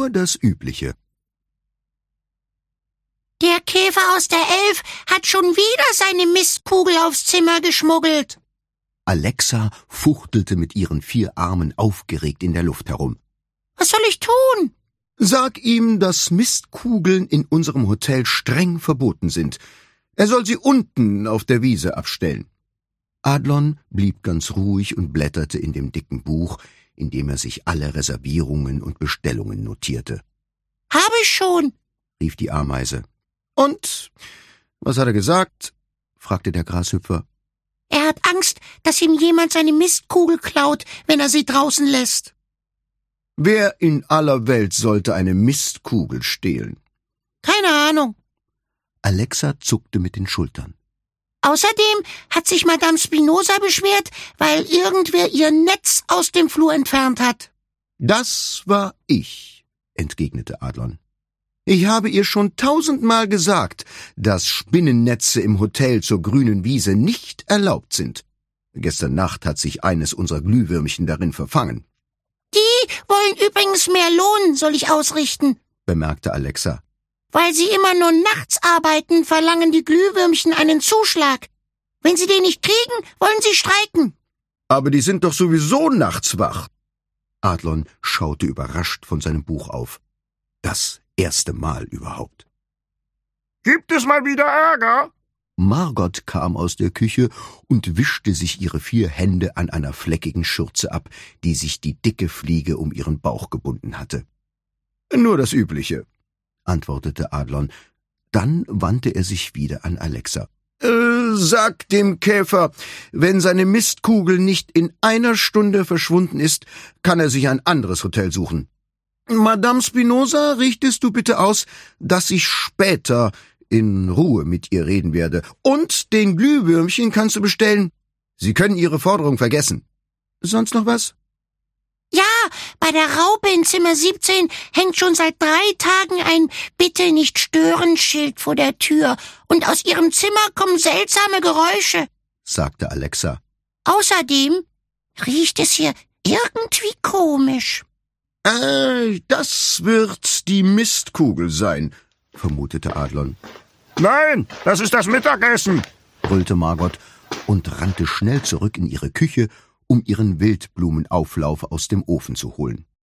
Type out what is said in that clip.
nur das Übliche. Der Käfer aus der 11 hat schon wieder seine Mistkugel aufs Zimmer geschmuggelt. Alexa fuchtelte mit ihren 4 Armen aufgeregt in der Luft herum. Was soll ich tun? Sag ihm, dass Mistkugeln in unserem Hotel streng verboten sind. Er soll sie unten auf der Wiese abstellen. Adlon blieb ganz ruhig und blätterte in dem dicken Buch, in dem er sich alle Reservierungen und Bestellungen notierte. Habe ich schon, rief die Ameise. Und? Was hat er gesagt? Fragte der Grashüpfer. Er hat Angst, dass ihm jemand seine Mistkugel klaut, wenn er sie draußen lässt. Wer in aller Welt sollte eine Mistkugel stehlen? Keine Ahnung. Alexa zuckte mit den Schultern. Außerdem hat sich Madame Spinoza beschwert, weil irgendwer ihr Netz aus dem Flur entfernt hat. Das war ich, entgegnete Adlon. Ich habe ihr schon 1000-mal gesagt, dass Spinnennetze im Hotel zur grünen Wiese nicht erlaubt sind. Gestern Nacht hat sich eines unserer Glühwürmchen darin verfangen. Die wollen übrigens mehr Lohn, soll ich ausrichten, bemerkte Alexa. Weil sie immer nur nachts arbeiten, verlangen die Glühwürmchen einen Zuschlag. Wenn sie den nicht kriegen, wollen sie streiken. Aber die sind doch sowieso nachts wach. Adlon schaute überrascht von seinem Buch auf. Das erste Mal überhaupt. Gibt es mal wieder Ärger? Margot kam aus der Küche und wischte sich ihre 4 Hände an einer fleckigen Schürze ab, die sich die dicke Fliege um ihren Bauch gebunden hatte. Nur das Übliche, antwortete Adlon. Dann wandte er sich wieder an Alexa. Sag dem Käfer, wenn seine Mistkugel nicht in 1 Stunde verschwunden ist, kann er sich ein anderes Hotel suchen. Madame Spinoza, richtest du bitte aus, dass ich später in Ruhe mit ihr reden werde. Und den Glühwürmchen kannst du bestellen. Sie können ihre Forderung vergessen. Sonst noch was? Ja, bei der Raupe in Zimmer 17 hängt schon seit 3 Tagen ein Bitte-nicht-stören-Schild vor der Tür. Und aus ihrem Zimmer kommen seltsame Geräusche, sagte Alexa. Außerdem riecht es hier irgendwie komisch. Das wird die Mistkugel sein, vermutete Adlon. Nein, das ist das Mittagessen, brüllte Margot und rannte schnell zurück in ihre Küche, um ihren Wildblumenauflauf aus dem Ofen zu holen.